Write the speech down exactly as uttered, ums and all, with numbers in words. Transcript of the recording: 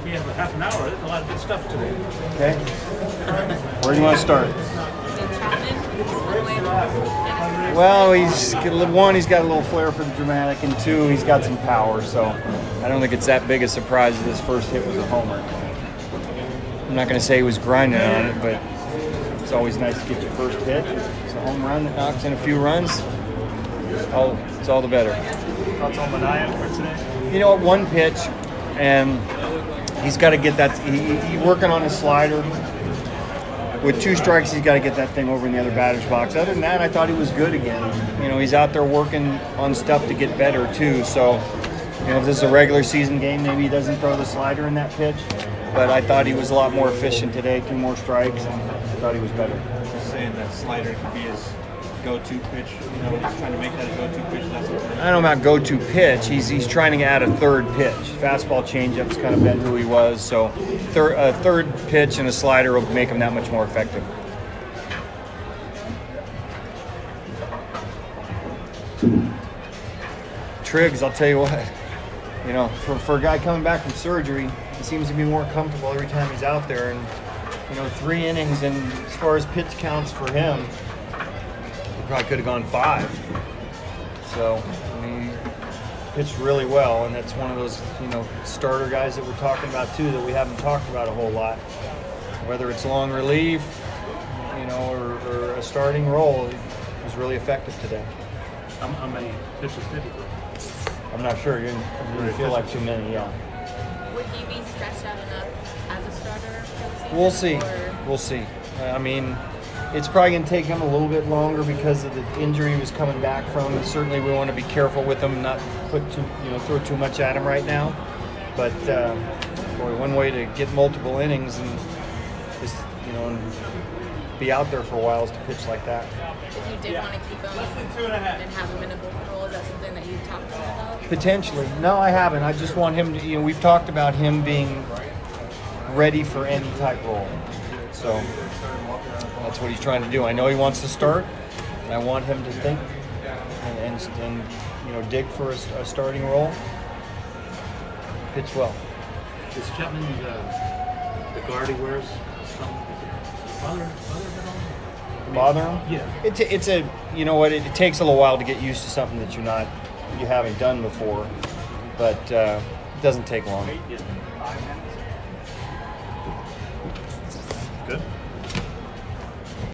we have a half an hour. There's a lot of good stuff today. Okay. Where do you want to start? Well, he's one. He's got a little flair for the dramatic, and two, he's got some power. So I don't think it's that big a surprise that his first hit was a homer. I'm not going to say he was grinding on it, but it's always nice to get your first hit. It's a home run that knocks in a few runs. All, it's all the better. Thoughts on Manaea for today? You know what? One pitch, and he's got to get that. He, he working on his slider. With two strikes, he's got to get that thing over in the other batter's box. Other than that, I thought he was good again. You know, he's out there working on stuff to get better too. So, you know, if this is a regular season game, maybe he doesn't throw the slider in that pitch. But I thought he was a lot more efficient today. Two more strikes, and I thought he was better. Just saying that slider could be his go-to pitch. You know, he's trying to make that a go-to pitch. That's what I don't know about go-to pitch. He's he's trying to add a third pitch. Fastball, changeup's kind of been who he was. So, thir- a third pitch and a slider will make him that much more effective. Triggs, I'll tell you what. You know, for for a guy coming back from surgery, he seems to be more comfortable every time he's out there. And you know, three innings, and as far as pitch counts for him, he probably could have gone five. So, I mean, he pitched really well, and that's one of those, you know, starter guys that we're talking about too that we haven't talked about a whole lot. Whether it's long relief, you know, or, or a starting role, he was really effective today. How, how many pitches did he throw? I'm not sure. You didn't feel like too many, yeah. Would he be stretched out enough as a starter for the season? We'll see. Or? We'll see. I mean, it's probably going to take him a little bit longer because of the injury he was coming back from. And certainly, we want to be careful with him, not put too, you know, throw too much at him right now. But uh, boy, one way to get multiple innings and just, you know, and be out there for a while is to pitch like that. If you did want to keep him and have him in a bullpen role, is that something that you've talked to him about? Potentially. No, I haven't. I just want him to, you know, we've talked about him being ready for any type role. So that's what he's trying to do. I know he wants to start, and I want him to think and, and, and you know, dig for a, a starting role. Pitch well. Is Chapman uh, the guard he wears? Some bother, bother him at all? I mean, Bother him? Yeah. It's a, it's a, you know what, it, it takes a little while to get used to something that you're not, you haven't done before, but uh, it doesn't take long. Yeah.